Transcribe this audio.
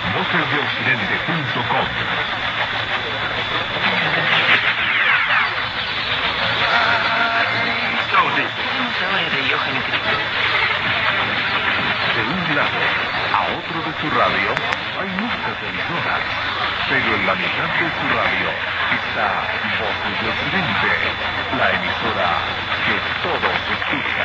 Vocesdeoccidente.com. De un lado a otro de su radio hay muchas emisoras, pero en la mitad de su radio está Voces de Occidente, la emisora que todos escuchan.